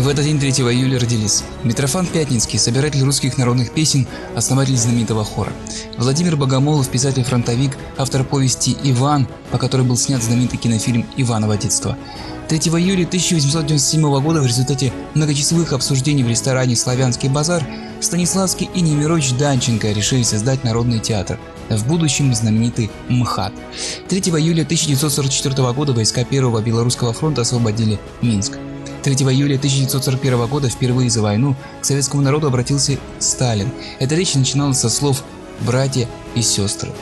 этот день 3 июля родились Митрофан Пятницкий, собиратель русских народных песен, основатель знаменитого хора; Владимир Богомолов, писатель-фронтовик, автор повести «Иван», по которой был снят знаменитый кинофильм «Иваново детство». 3 июля 1897 года в результате многочасовых обсуждений в ресторане «Славянский базар» Станиславский и Немирович Данченко решили создать народный театр, в будущем знаменитый МХАТ. 3 июля 1944 года войска Первого Белорусского фронта освободили Минск. 3 июля 1941 года впервые за войну к советскому народу обратился Сталин. Эта речь начиналась со слов «братья и сестры».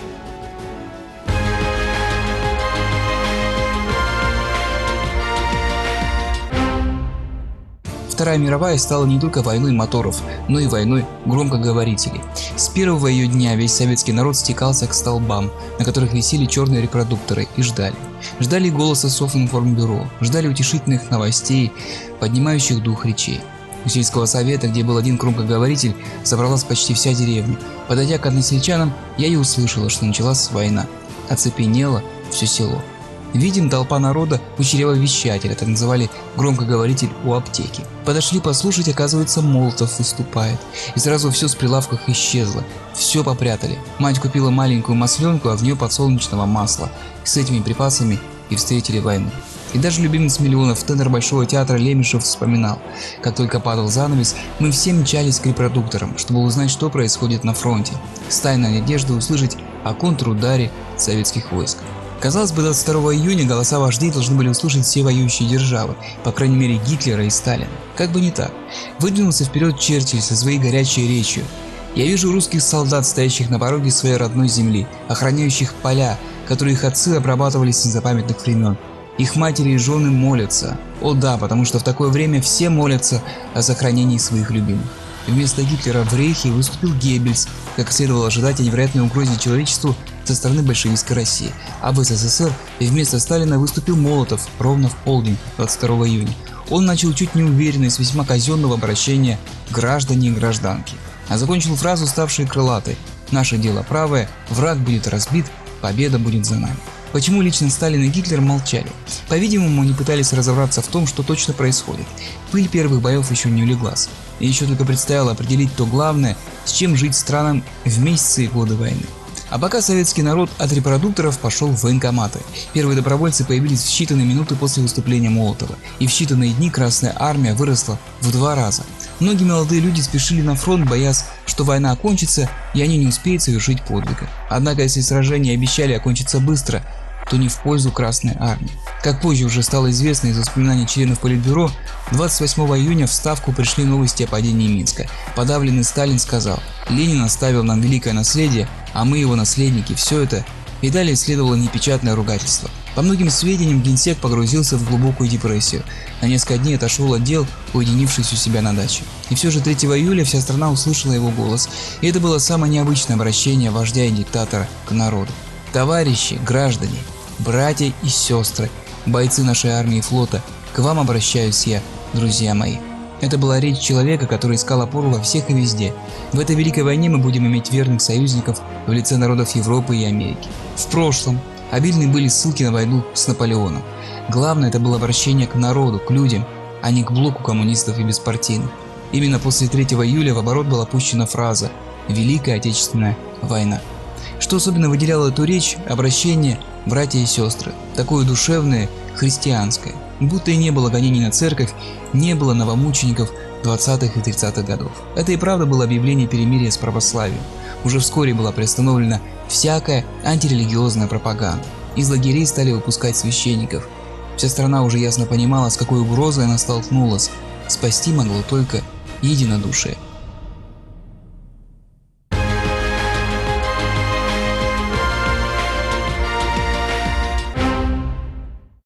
Вторая мировая стала не только войной моторов, но и войной громкоговорителей. С первого ее дня весь советский народ стекался к столбам, на которых висели черные репродукторы, и ждали. Ждали голоса Софинформбюро, ждали утешительных новостей, поднимающих дух речей. У сельского совета, где был один громкоговоритель, собралась почти вся деревня. Подойдя к односельчанам, я и услышала, что началась война. Оцепенело все село. Видим, толпа народа у чревовещателя, так называли громкоговоритель у аптеки. Подошли послушать, оказывается, Молотов выступает. И сразу все с прилавков исчезло, все попрятали. Мать купила маленькую масленку, а в нее подсолнечного масла. С этими припасами и встретили войну. И даже любимец миллионов, тенор Большого театра Лемешев вспоминал: как только падал занавес, мы все мчались к репродукторам, чтобы узнать, что происходит на фронте, с тайной надеждой услышать о контрударе советских войск. Казалось бы, 22 июня голоса вождей должны были услышать все воюющие державы, по крайней мере Гитлера и Сталина. Как бы не так. Выдвинулся вперед Черчилль со своей горячей речью. «Я вижу русских солдат, стоящих на пороге своей родной земли, охраняющих поля, которые их отцы обрабатывали с незапамятных времен. Их матери и жены молятся. О да, потому что в такое время все молятся о сохранении своих любимых». Вместо Гитлера в Рейхе выступил Геббельс, как следовало ожидать о невероятной угрозе человечеству со стороны большевистской России, а в СССР вместо Сталина выступил Молотов ровно в полдень 22 июня. Он начал чуть неуверенно с весьма казенного обращения «граждане и гражданки», а закончил фразу, ставшей крылатой: «Наше дело правое, враг будет разбит, победа будет за нами». Почему лично Сталин и Гитлер молчали? По-видимому, они пытались разобраться в том, что точно происходит. Пыль первых боев еще не улеглась, и еще только предстояло определить то главное, с чем жить странам в месяцы и годы войны. А пока советский народ от репродукторов пошел в военкоматы. Первые добровольцы появились в считанные минуты после выступления Молотова, и в считанные дни Красная Армия выросла в 2 раза. Многие молодые люди спешили на фронт, боясь, что война окончится, и они не успеют совершить подвига. Однако, если сражения обещали окончиться быстро, то не в пользу Красной Армии. Как позже уже стало известно из воспоминаний членов Политбюро, 28 июня в Ставку пришли новости о падении Минска. Подавленный Сталин сказал: «Ленин оставил нам великое наследие, а мы его наследники, все это…» И далее следовало непечатное ругательство. По многим сведениям, генсек погрузился в глубокую депрессию. На несколько дней отошел от дел, уединившись у себя на даче. И все же 3 июля вся страна услышала его голос, и это было самое необычное обращение вождя и диктатора к народу. «Товарищи, граждане, братья и сестры, бойцы нашей армии и флота, к вам обращаюсь я, друзья мои». Это была речь человека, который искал опору во всех и везде. В этой великой войне мы будем иметь верных союзников в лице народов Европы и Америки. В прошлом обильны были ссылки на войну с Наполеоном. Главное, это было обращение к народу, к людям, а не к блоку коммунистов и беспартийных. Именно после 3 июля в оборот была пущена фраза «Великая Отечественная война». Что особенно выделяло эту речь, обращение «братья и сестры», такое душевное, христианское, будто и не было гонений на церковь, не было новомучеников 20-х и 30-х годов. Это и правда было объявление перемирия с православием. Уже вскоре была приостановлена всякая антирелигиозная пропаганда. Из лагерей стали выпускать священников. Вся страна уже ясно понимала, с какой угрозой она столкнулась. Спасти могло только единодушие.